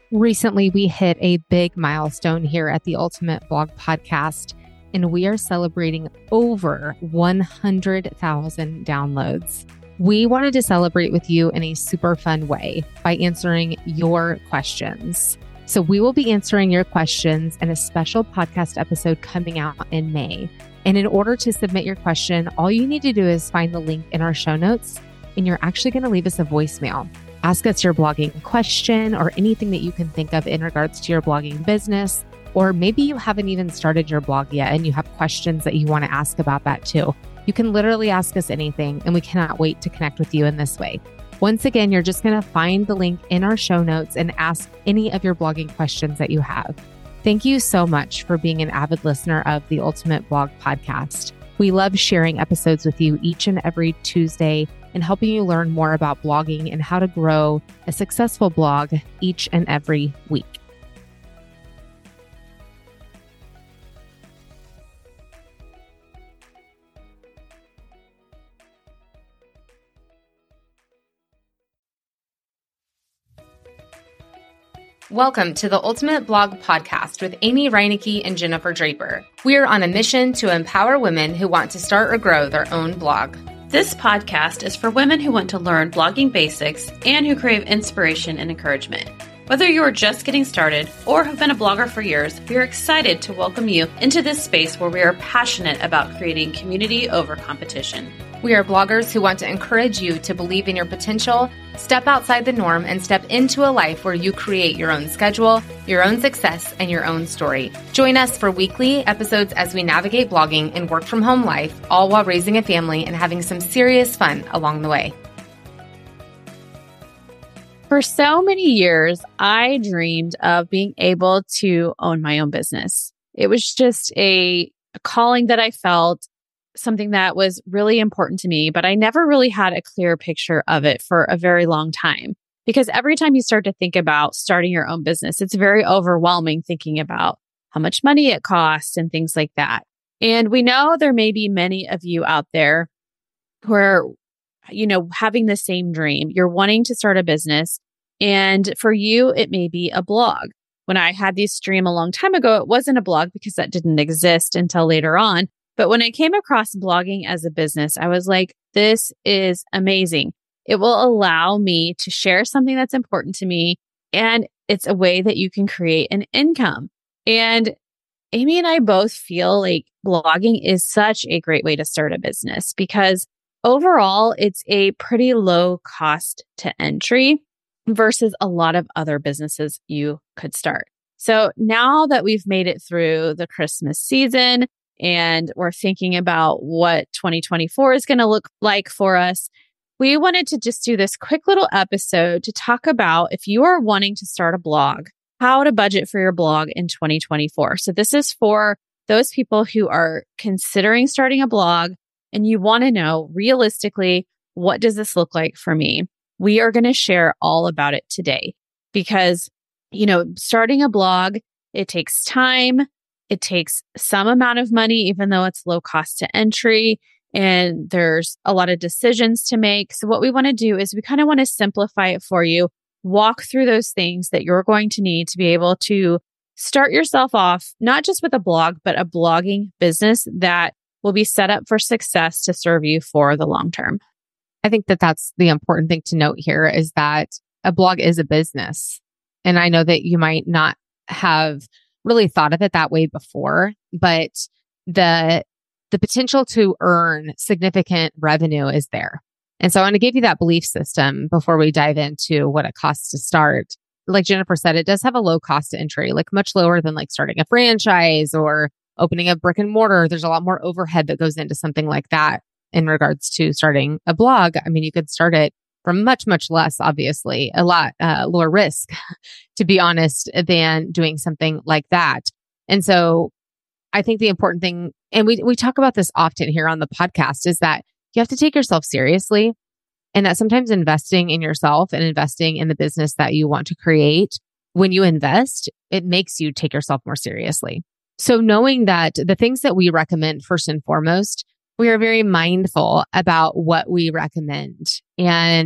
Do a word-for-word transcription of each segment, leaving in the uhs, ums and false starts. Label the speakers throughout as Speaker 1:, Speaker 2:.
Speaker 1: Recently, we hit a big milestone here at the Ultimate Blog Podcast, and we are celebrating over one hundred thousand downloads. We wanted to celebrate with you in a super fun way by answering your questions. So we will be answering your questions in a special podcast episode coming out in May. And in order to submit your question, all you need to do is find the link in our show notes, and you're actually going to leave us a voicemail. Ask us your blogging question or anything that you can think of in regards to your blogging business. Or maybe you haven't even started your blog yet and you have questions that you want to ask about that too. You can literally ask us anything, and we cannot wait to connect with you in this way. Once again, you're just going to find the link in our show notes and ask any of your blogging questions that you have. Thank you so much for being an avid listener of the Ultimate Blog Podcast. We love sharing episodes with you each and every Tuesday and helping you learn more about blogging and how to grow a successful blog each and every week. Welcome to the Ultimate Blog Podcast with Amy Reinecke and Jennifer Draper. We are on a mission to empower women who want to start or grow their own blog.
Speaker 2: This podcast is for women who want to learn blogging basics and who crave inspiration and encouragement. Whether you are just getting started or have been a blogger for years, we are excited to welcome you into this space where we are passionate about creating community over competition.
Speaker 1: We are bloggers who want to encourage you to believe in your potential, step outside the norm, and step into a life where you create your own schedule, your own success, and your own story. Join us for weekly episodes as we navigate blogging and work from home life, all while raising a family and having some serious fun along the way.
Speaker 2: For so many years, I dreamed of being able to own my own business. It was just a, a calling that I felt, something that was really important to me, but I never really had a clear picture of it for a very long time. Because every time you start to think about starting your own business, it's very overwhelming thinking about how much money it costs and things like that. And we know there may be many of you out there who are, you know, having the same dream. You're wanting to start a business, and for you, it may be a blog. When I had this dream a long time ago, it wasn't a blog because that didn't exist until later on. But when I came across blogging as a business, I was like, this is amazing. It will allow me to share something that's important to me. And it's a way that you can create an income. And Amy and I both feel like blogging is such a great way to start a business because overall, it's a pretty low cost to entry versus a lot of other businesses you could start. So now that we've made it through the Christmas season, and we're thinking about what twenty twenty-four is going to look like for us, we wanted to just do this quick little episode to talk about if you are wanting to start a blog, how to budget for your blog in twenty twenty-four. So this is for those people who are considering starting a blog and you want to know realistically, what does this look like for me? We are going to share all about it today because, you know, starting a blog, it takes time. It takes some amount of money, even though it's low cost to entry, and there's a lot of decisions to make. So what we want to do is we kind of want to simplify it for you, walk through those things that you're going to need to be able to start yourself off, not just with a blog, but a blogging business that will be set up for success to serve you for the long term.
Speaker 1: I think that that's the important thing to note here is that a blog is a business. And I know that you might not have really thought of it that way before, but the the potential to earn significant revenue is there. And so I want to give you that belief system before we dive into what it costs to start. Like Jennifer said, it does have a low cost to entry, like much lower than like starting a franchise or opening a brick and mortar. There's a lot more overhead that goes into something like that in regards to starting a blog. I mean, you could start it from much, much less, obviously, a lot uh, lower risk, to be honest, than doing something like that. And so I think the important thing, and we we talk about this often here on the podcast, is that you have to take yourself seriously, and that sometimes investing in yourself and investing in the business that you want to create, when you invest, it makes you take yourself more seriously. So knowing that the things that we recommend, first and foremost, we are very mindful about what we recommend. And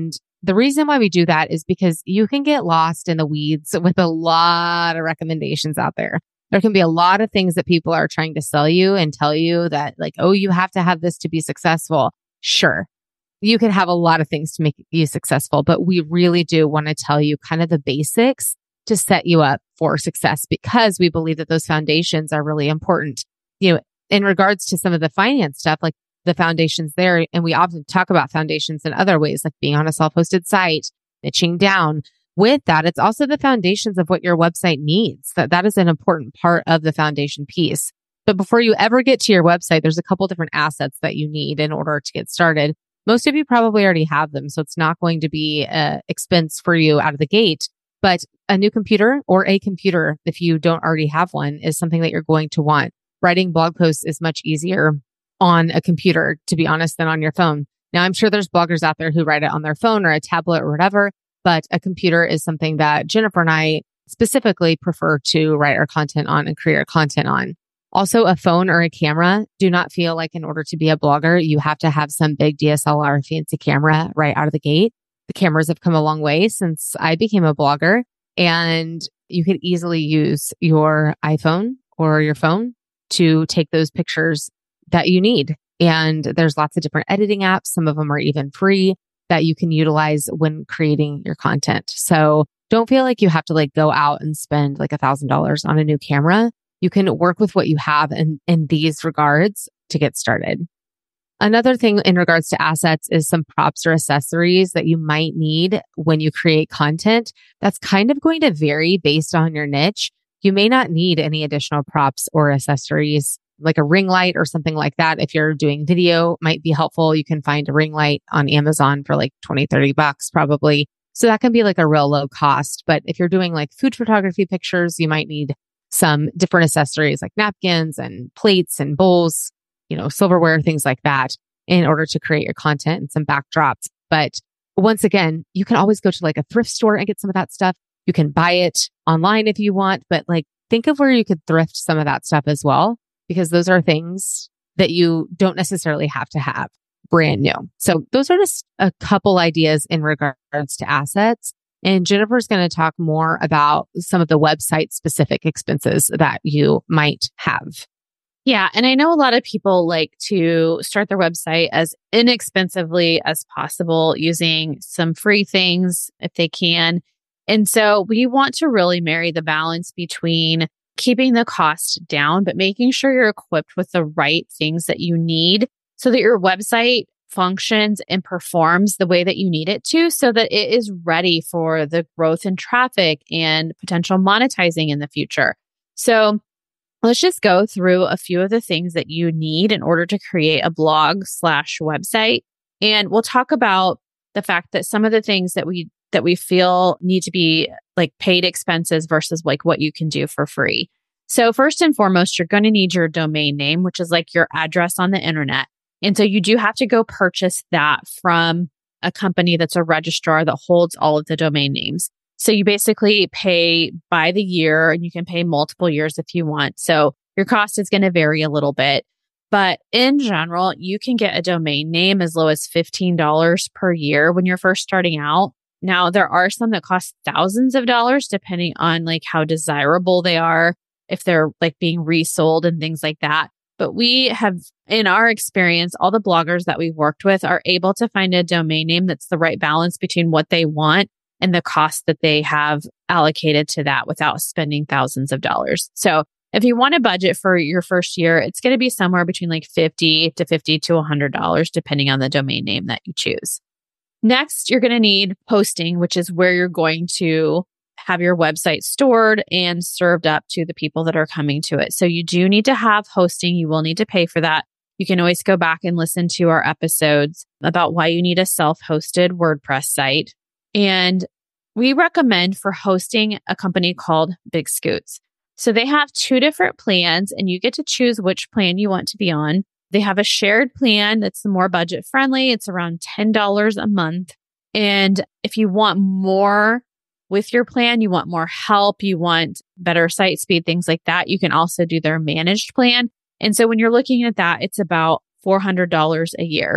Speaker 1: the reason why we do that is because you can get lost in the weeds with a lot of recommendations out there. There can be a lot of things that people are trying to sell you and tell you that like, oh, you have to have this to be successful. Sure. You can have a lot of things to make you successful, but we really do want to tell you kind of the basics to set you up for success because we believe that those foundations are really important. You know, in regards to some of the finance stuff, like the foundations there, and we often talk about foundations in other ways, like being on a self-hosted site, niching down. With that, it's also the foundations of what your website needs. That that is an important part of the foundation piece. But before you ever get to your website, there's a couple different assets that you need in order to get started. Most of you probably already have them, so it's not going to be an expense for you out of the gate. But a new computer or a computer, if you don't already have one, is something that you're going to want. Writing blog posts is much easier on a computer, to be honest, than on your phone. Now, I'm sure there's bloggers out there who write it on their phone or a tablet or whatever, but a computer is something that Jennifer and I specifically prefer to write our content on and create our content on. Also, a phone or a camera. Do not feel like in order to be a blogger, you have to have some big D S L R fancy camera right out of the gate. The cameras have come a long way since I became a blogger, and you could easily use your iPhone or your phone to take those pictures that you need. And there's lots of different editing apps. Some of them are even free that you can utilize when creating your content. So don't feel like you have to like go out and spend like a thousand dollars on a new camera. You can work with what you have in, in these regards to get started. Another thing in regards to assets is some props or accessories that you might need when you create content. That's kind of going to vary based on your niche. You may not need any additional props or accessories, like a ring light or something like that. If you're doing video, might be helpful. You can find a ring light on Amazon for like twenty, thirty bucks probably. So that can be like a real low cost. But if you're doing like food photography pictures, you might need some different accessories like napkins and plates and bowls, you know, silverware, things like that in order to create your content and some backdrops. But once again, you can always go to like a thrift store and get some of that stuff. You can buy it online if you want, but like think of where you could thrift some of that stuff as well, because those are things that you don't necessarily have to have brand new. So those are just a couple ideas in regards to assets. And Jennifer's going to talk more about some of the website specific expenses that you might have.
Speaker 2: Yeah. And I know a lot of people like to start their website as inexpensively as possible using some free things if they can. And so we want to really marry the balance between keeping the cost down, but making sure you're equipped with the right things that you need so that your website functions and performs the way that you need it to, so that it is ready for the growth in traffic and potential monetizing in the future. So let's just go through a few of the things that you need in order to create a blog slash website. And we'll talk about the fact that some of the things that we that we feel need to be like paid expenses versus like what you can do for free. So first and foremost, you're going to need your domain name, which is like your address on the internet. And so you do have to go purchase that from a company that's a registrar that holds all of the domain names. So you basically pay by the year, and you can pay multiple years if you want. So your cost is going to vary a little bit. But in general, you can get a domain name as low as fifteen dollars per year when you're first starting out. Now, there are some that cost thousands of dollars depending on like how desirable they are, if they're like being resold and things like that. But we have, in our experience, all the bloggers that we've worked with are able to find a domain name that's the right balance between what they want and the cost that they have allocated to that without spending thousands of dollars. So if you want a budget for your first year, it's going to be somewhere between like fifty to fifty to one hundred dollars, depending on the domain name that you choose. Next, you're going to need hosting, which is where you're going to have your website stored and served up to the people that are coming to it. So you do need to have hosting. You will need to pay for that. You can always go back and listen to our episodes about why you need a self-hosted WordPress site. And we recommend for hosting a company called Big Scoots. So they have two different plans, and you get to choose which plan you want to be on. They have a shared plan that's more budget friendly. It's around ten dollars a month. And if you want more with your plan, you want more help, you want better site speed, things like that, you can also do their managed plan. And so when you're looking at that, it's about four hundred dollars a year.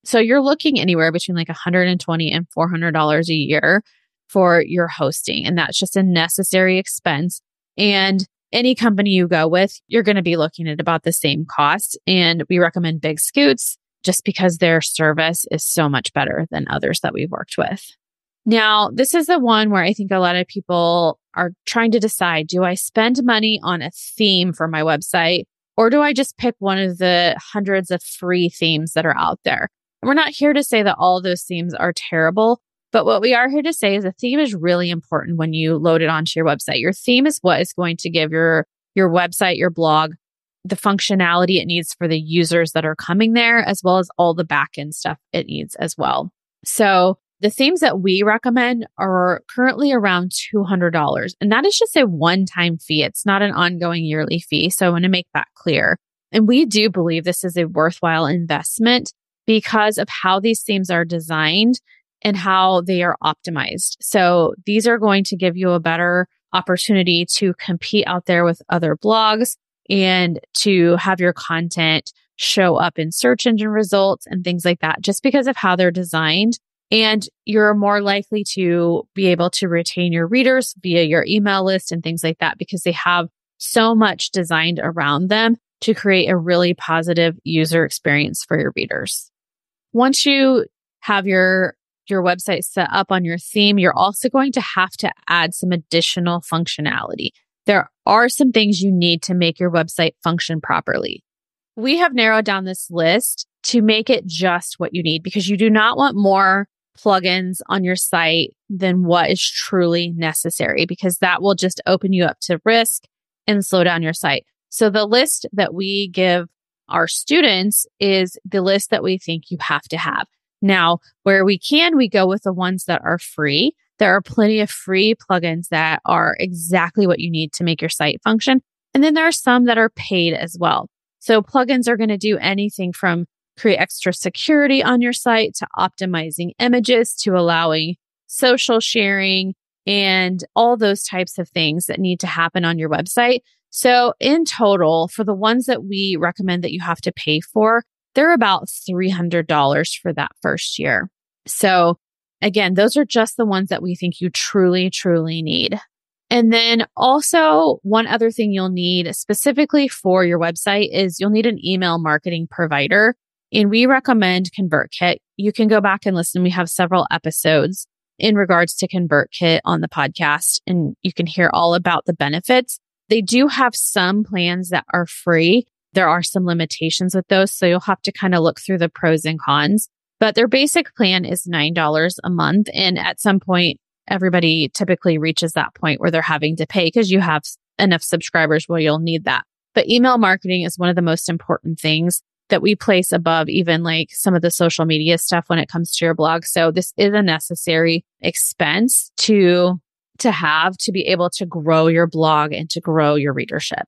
Speaker 2: So you're looking anywhere between like one hundred twenty dollars and four hundred dollars a year for your hosting. And that's just a necessary expense. And any company you go with, you're going to be looking at about the same cost. And we recommend Big Scoots just because their service is so much better than others that we've worked with. Now, this is the one where I think a lot of people are trying to decide, do I spend money on a theme for my website, or do I just pick one of the hundreds of free themes that are out there? And we're not here to say that all of those themes are terrible, but what we are here to say is a theme is really important when you load it onto your website. Your theme is what is going to give your, your website, your blog, the functionality it needs for the users that are coming there, as well as all the backend stuff it needs as well. So the themes that we recommend are currently around two hundred dollars. And that is just a one-time fee. It's not an ongoing yearly fee. So I want to make that clear. And we do believe this is a worthwhile investment because of how these themes are designed and how they are optimized. So these are going to give you a better opportunity to compete out there with other blogs and to have your content show up in search engine results and things like that, just because of how they're designed. And you're more likely to be able to retain your readers via your email list and things like that, because they have so much designed around them to create a really positive user experience for your readers. Once you have your, your website set up on your theme, you're also going to have to add some additional functionality. There are some things you need to make your website function properly. We have narrowed down this list to make it just what you need, because you do not want more plugins on your site than what is truly necessary, because that will just open you up to risk and slow down your site. So the list that we give our students is the list that we think you have to have. Now, where we can, we go with the ones that are free. There are plenty of free plugins that are exactly what you need to make your site function. And then there are some that are paid as well. So plugins are going to do anything from create extra security on your site to optimizing images to allowing social sharing and all those types of things that need to happen on your website. So in total, for the ones that we recommend that you have to pay for, they're about three hundred dollars for that first year. So again, those are just the ones that we think you truly, truly need. And then also one other thing you'll need specifically for your website is you'll need an email marketing provider. And we recommend ConvertKit. You can go back and listen. We have several episodes in regards to ConvertKit on the podcast, and you can hear all about the benefits. They do have some plans that are free. There are some limitations with those, so you'll have to kind of look through the pros and cons. But their basic plan is nine dollars a month. And at some point, everybody typically reaches that point where they're having to pay because you have enough subscribers where you'll need that. But email marketing is one of the most important things that we place above even like some of the social media stuff when it comes to your blog. So this is a necessary expense to, to have to be able to grow your blog and to grow your readership.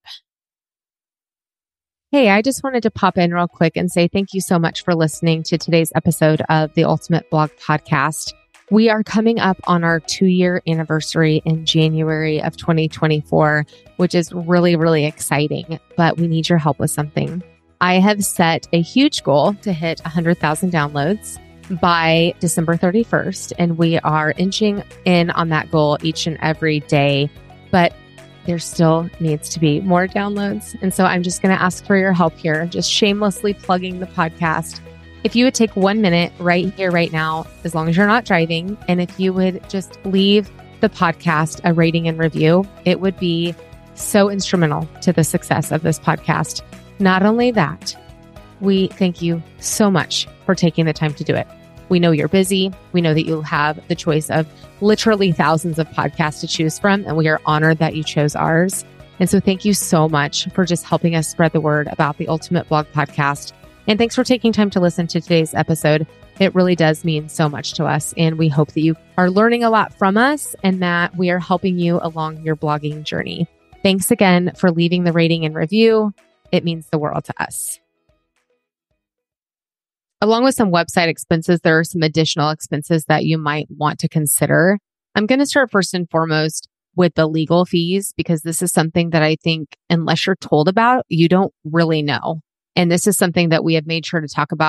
Speaker 1: Hey, I just wanted to pop in real quick and say thank you so much for listening to today's episode of the Ultimate Blog Podcast. We are coming up on our two-year anniversary in January of twenty twenty-four, which is really, really exciting, but we need your help with something. I have set a huge goal to hit one hundred thousand downloads by December thirty-first, and we are inching in on that goal each and every day, but there still needs to be more downloads. And so I'm just going to ask for your help here, just shamelessly plugging the podcast. If you would take one minute right here, right now, as long as you're not driving, and if you would just leave the podcast a rating and review, it would be so instrumental to the success of this podcast. Not only that, we thank you so much for taking the time to do it. We know you're busy. We know that you have the choice of literally thousands of podcasts to choose from, and we are honored that you chose ours. And so thank you so much for just helping us spread the word about the Ultimate Blog Podcast. And thanks for taking time to listen to today's episode. It really does mean so much to us. And we hope that you are learning a lot from us and that we are helping you along your blogging journey. Thanks again for leaving the rating and review. It means the world to us. Along with some website expenses, there are some additional expenses that you might want to consider. I'm going to start first and foremost with the legal fees, because this is something that I think, unless you're told about, you don't really know. And this is something that we have made sure to talk about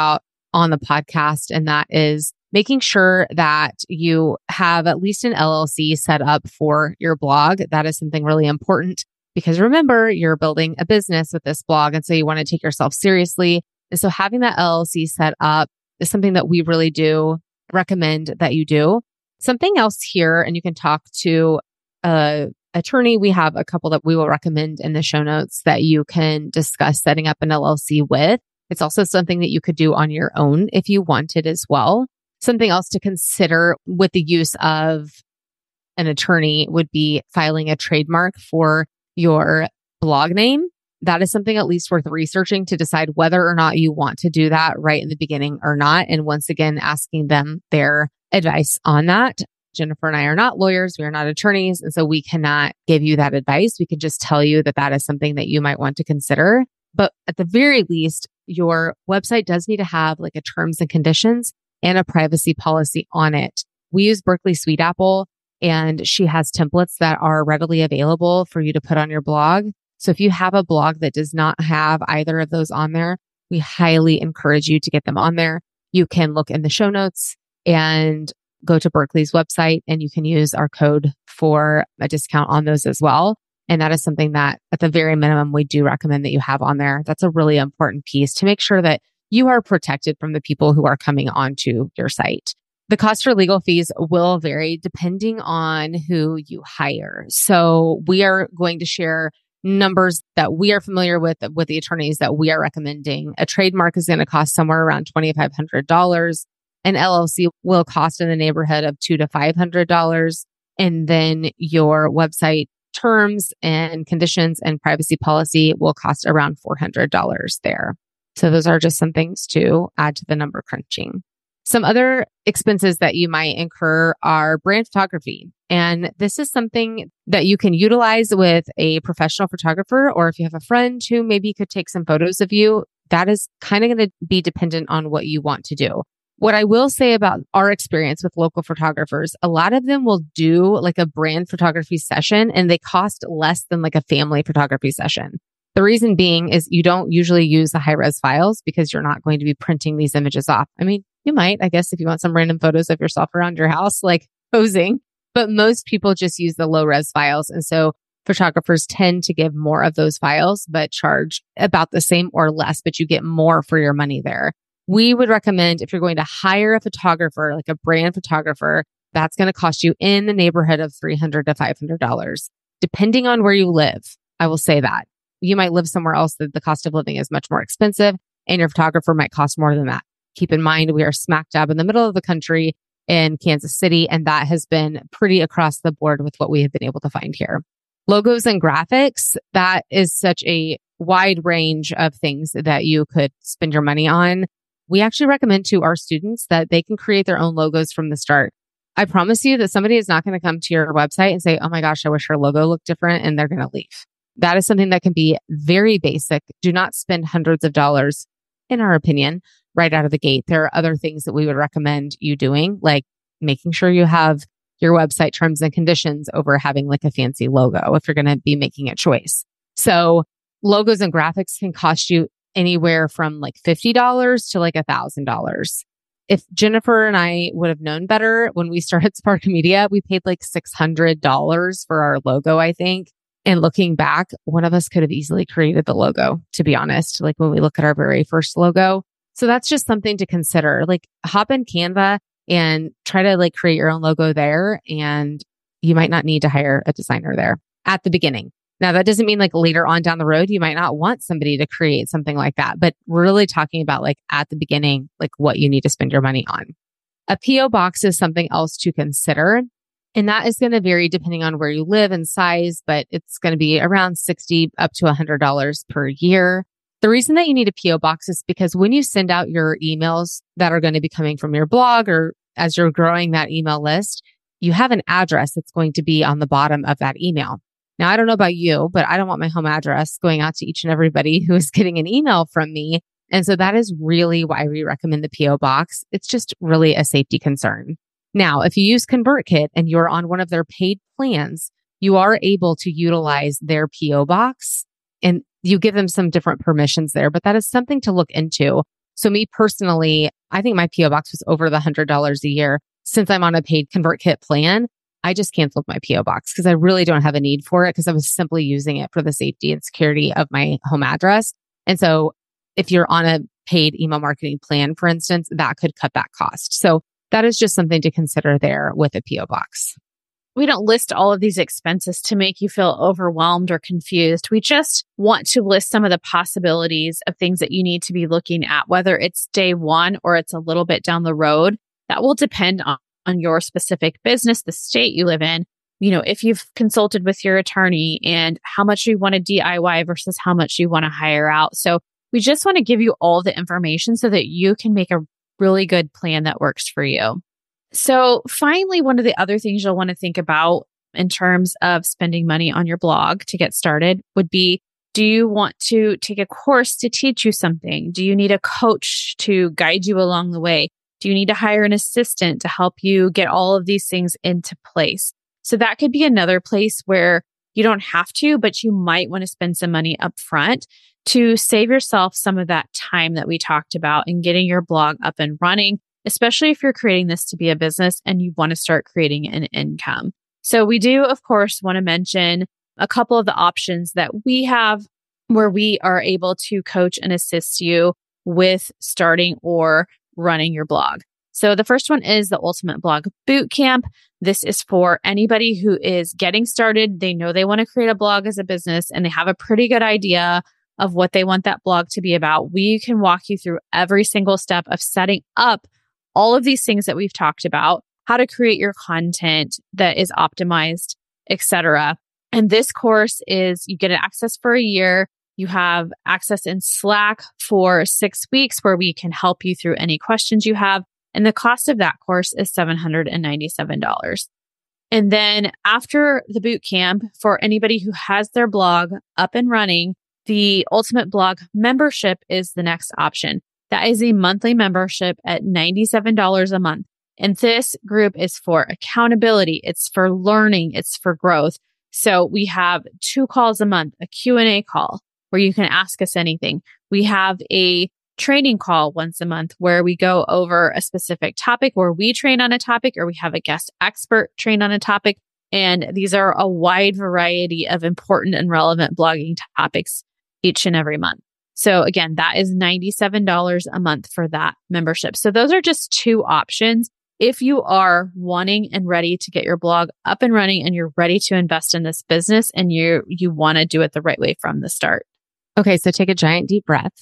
Speaker 1: on the podcast, and that is making sure that you have at least an L L C set up for your blog. That is something really important because remember, you're building a business with this blog. And so you want to take yourself seriously. And so having that L L C set up is something that we really do recommend that you do. Something else here, and you can talk to a attorney. We have a couple that we will recommend in the show notes that you can discuss setting up an L L C with. It's also something that you could do on your own if you wanted as well. Something else to consider with the use of an attorney would be filing a trademark for your blog name. That is something at least worth researching to decide whether or not you want to do that right in the beginning or not. And once again, asking them their advice on that. Jennifer and I are not lawyers. We are not attorneys. And so we cannot give you that advice. We can just tell you that that is something that you might want to consider. But at the very least, your website does need to have like a terms and conditions and a privacy policy on it. We use Berkeley SweetApple, and she has templates that are readily available for you to put on your blog. So if you have a blog that does not have either of those on there, we highly encourage you to get them on there. You can look in the show notes and go to Berkeley's website, and you can use our code for a discount on those as well. And that is something that at the very minimum, we do recommend that you have on there. That's a really important piece to make sure that you are protected from the people who are coming onto your site. The cost for legal fees will vary depending on who you hire. So we are going to share numbers that we are familiar with, with the attorneys that we are recommending. A trademark is going to cost somewhere around two thousand five hundred dollars. An L L C will cost in the neighborhood of two hundred to five hundred dollars. And then your website terms and conditions and privacy policy will cost around four hundred dollars there. So those are just some things to add to the number crunching. Some other expenses that you might incur are brand photography. And this is something that you can utilize with a professional photographer, or if you have a friend who maybe could take some photos of you, that is kind of going to be dependent on what you want to do. What I will say about our experience with local photographers, a lot of them will do like a brand photography session and they cost less than like a family photography session. The reason being is you don't usually use the high-res files because you're not going to be printing these images off. I mean, you might, I guess, if you want some random photos of yourself around your house, like posing, but most people just use the low-res files. And so photographers tend to give more of those files, but charge about the same or less, but you get more for your money there. We would recommend if you're going to hire a photographer, like a brand photographer, that's going to cost you in the neighborhood of three hundred to five hundred dollars, depending on where you live. I will say that. You might live somewhere else that the cost of living is much more expensive and your photographer might cost more than that. Keep in mind, we are smack dab in the middle of the country in Kansas City, and that has been pretty across the board with what we have been able to find here. Logos and graphics, that is such a wide range of things that you could spend your money on. We actually recommend to our students that they can create their own logos from the start. I promise you that somebody is not going to come to your website and say, oh my gosh, I wish our logo looked different, and they're going to leave. That is something that can be very basic. Do not spend hundreds of dollars, in our opinion, right out of the gate. There are other things that we would recommend you doing, like making sure you have your website terms and conditions over having like a fancy logo if you're going to be making a choice. So logos and graphics can cost you anywhere from like fifty dollars to like one thousand dollars. If Jennifer and I would have known better when we started Spark Media, we paid like six hundred dollars for our logo, I think. And looking back, one of us could have easily created the logo, to be honest, like when we look at our very first logo. So that's just something to consider. Like hop in Canva and try to like create your own logo there. And you might not need to hire a designer there at the beginning. Now, that doesn't mean like later on down the road, you might not want somebody to create something like that. But we're really talking about like at the beginning, like what you need to spend your money on. A P O box is something else to consider. And that is going to vary depending on where you live and size, but it's going to be around sixty dollars up to one hundred dollars per year. The reason that you need a P O box is because when you send out your emails that are going to be coming from your blog or as you're growing that email list, you have an address that's going to be on the bottom of that email. Now, I don't know about you, but I don't want my home address going out to each and everybody who is getting an email from me. And so that is really why we recommend the P O box. It's just really a safety concern. Now, if you use ConvertKit and you're on one of their paid plans, you are able to utilize their P O box and you give them some different permissions there, but that is something to look into. So me personally, I think my P O box was over the one hundred dollars a year. Since I'm on a paid ConvertKit plan, I just canceled my P O box because I really don't have a need for it because I was simply using it for the safety and security of my home address. And so if you're on a paid email marketing plan, for instance, that could cut that cost. So that is just something to consider there with a P O box.
Speaker 2: We don't list all of these expenses to make you feel overwhelmed or confused. We just want to list some of the possibilities of things that you need to be looking at, whether it's day one or it's a little bit down the road. That will depend on, on your specific business, the state you live in, you know, if you've consulted with your attorney and how much you want to D I Y versus how much you want to hire out. So we just want to give you all the information so that you can make a really good plan that works for you. So finally, one of the other things you'll want to think about in terms of spending money on your blog to get started would be, do you want to take a course to teach you something? Do you need a coach to guide you along the way? Do you need to hire an assistant to help you get all of these things into place? So that could be another place where you don't have to, but you might want to spend some money up front to save yourself some of that time that we talked about in getting your blog up and running, especially if you're creating this to be a business and you want to start creating an income. So we do, of course, want to mention a couple of the options that we have where we are able to coach and assist you with starting or running your blog. So the first one is the Ultimate Blog Bootcamp. This is for anybody who is getting started. They know they want to create a blog as a business and they have a pretty good idea of what they want that blog to be about. We can walk you through every single step of setting up all of these things that we've talked about, how to create your content that is optimized, et cetera. And this course is, you get access for a year. You have access in Slack for six weeks where we can help you through any questions you have. And the cost of that course is seven hundred ninety-seven dollars. And then after the boot camp, for anybody who has their blog up and running, the Ultimate Blog Membership is the next option. That is a monthly membership at ninety-seven dollars a month. And this group is for accountability. It's for learning. It's for growth. So we have two calls a month, a Q and A call where you can ask us anything. We have a training call once a month where we go over a specific topic, where we train on a topic, or we have a guest expert train on a topic. And these are a wide variety of important and relevant blogging topics each and every month. So again, that is ninety-seven dollars a month for that membership. So those are just two options. If you are wanting and ready to get your blog up and running and you're ready to invest in this business and you you want to do it the right way from the start.
Speaker 1: Okay, so take a giant deep breath.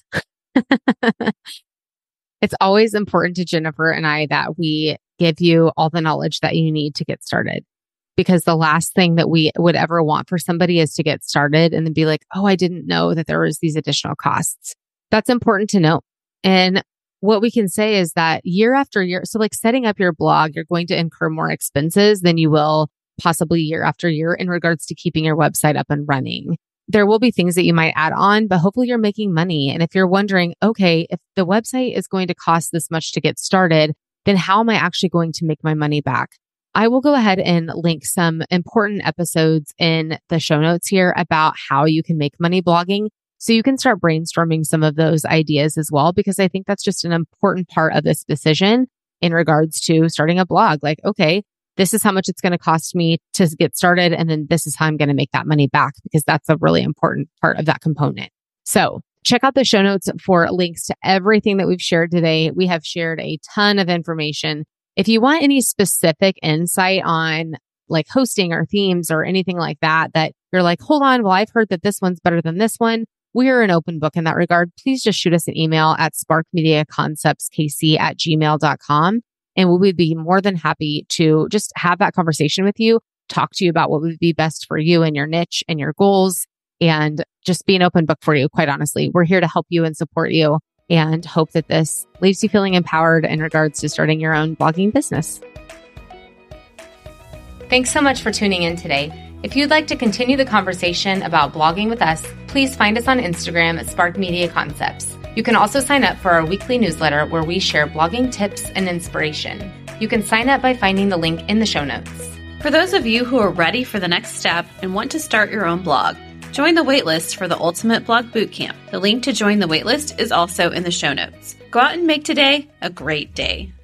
Speaker 1: It's always important to Jennifer and I that we give you all the knowledge that you need to get started. Because the last thing that we would ever want for somebody is to get started and then be like, oh, I didn't know that there was these additional costs. That's important to know. And what we can say is that year after year, so like setting up your blog, you're going to incur more expenses than you will possibly year after year in regards to keeping your website up and running. There will be things that you might add on, but hopefully you're making money. And if you're wondering, okay, if the website is going to cost this much to get started, then how am I actually going to make my money back? I will go ahead and link some important episodes in the show notes here about how you can make money blogging. So you can start brainstorming some of those ideas as well, because I think that's just an important part of this decision in regards to starting a blog. Like, okay, this is how much it's going to cost me to get started. And then this is how I'm going to make that money back, because that's a really important part of that component. So check out the show notes for links to everything that we've shared today. We have shared a ton of information. If you want any specific insight on like hosting or themes or anything like that, that you're like, hold on, well, I've heard that this one's better than this one. We're an open book in that regard. Please just shoot us an email at sparkmediaconceptskc at gmail dot com. And we would be more than happy to just have that conversation with you, talk to you about what would be best for you and your niche and your goals, and just be an open book for you. Quite honestly, we're here to help you and support you, and hope that this leaves you feeling empowered in regards to starting your own blogging business. Thanks so much for tuning in today. If you'd like to continue the conversation about blogging with us, please find us on Instagram at Spark Media Concepts. You can also sign up for our weekly newsletter where we share blogging tips and inspiration. You can sign up by finding the link in the show notes.
Speaker 2: For those of you who are ready for the next step and want to start your own blog, join the waitlist for the Ultimate Blog Bootcamp. The link to join the waitlist is also in the show notes.
Speaker 3: Go out and make today a great day.